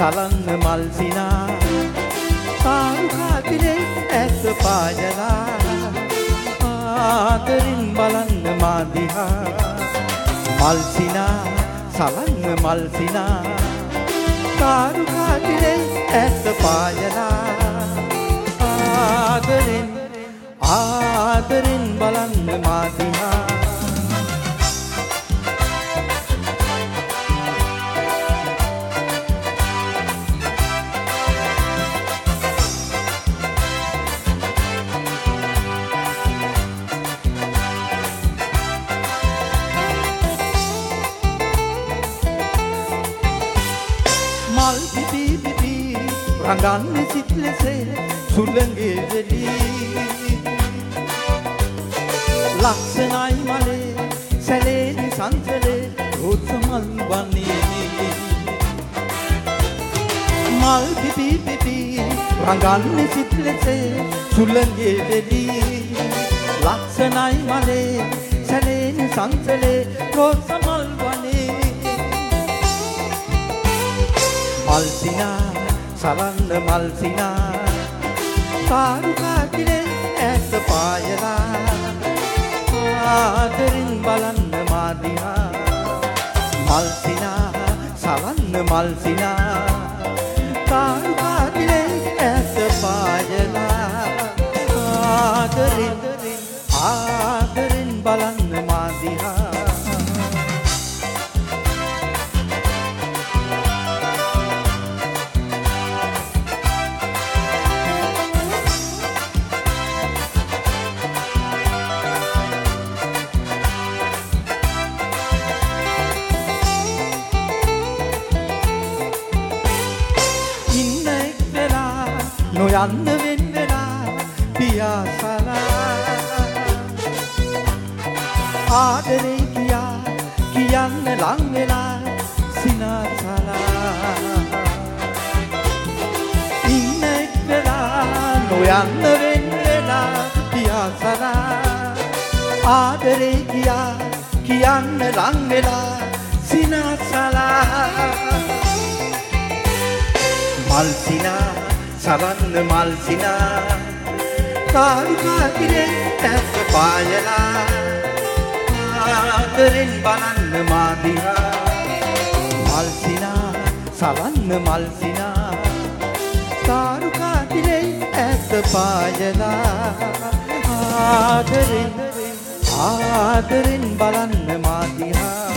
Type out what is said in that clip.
සලන්න මල් සිනා සාරුකාතිලේ ඇස පායලා ආදරින් බලන්න මා දිහා මල් සිනා සලන්න මල් සිනා සාරුකාතිලේ ඇස පායලා ආදරින් බලන්න මා දිහා මල් පිපි පිපි රඟන්නේ සිත් ලෙසේ සුළඟේ වෙලී ලක්ෂණයි මලේ සැලේනි සංසලේ රෝස මල් වනේ මල් පිපි පිපි රඟන්නේ සිත් ලෙසේ සුළඟේ වෙලී ලක්ෂණයි මලේ සැලේනි සංසලේ රෝස මල් වනේ මල් සිනා සලන්න මල් සිනා සාරුකාතිලේ ඇස පායලා ආදරින් බලන්න මා දිහා මල් සිනා සලන්න මල් සිනා සාරුකාතිලේ ඇස පායලා ආදරින් බලන්න මා දිහා නොයන්න වෙන් වෙලා පියාසලා ආදරේ කියා කියන්න ලං වෙලා සිනාසලා ඉන්න එක්කලා නොයන්න වෙන් වෙලා පියාසලා ආදරේ කියා කියන්න ලං වෙලා සිනාසලා මල් සිනා සලන්න මල් සිනා සාරුකාතිලේ ඇස පායලා ආදරින් බලන්න මා දිහා මල් සිනා සලන්න මල් සිනා සාරුකාතිලේ ඇස පායලා ආදරින් බලන්න මා දිහා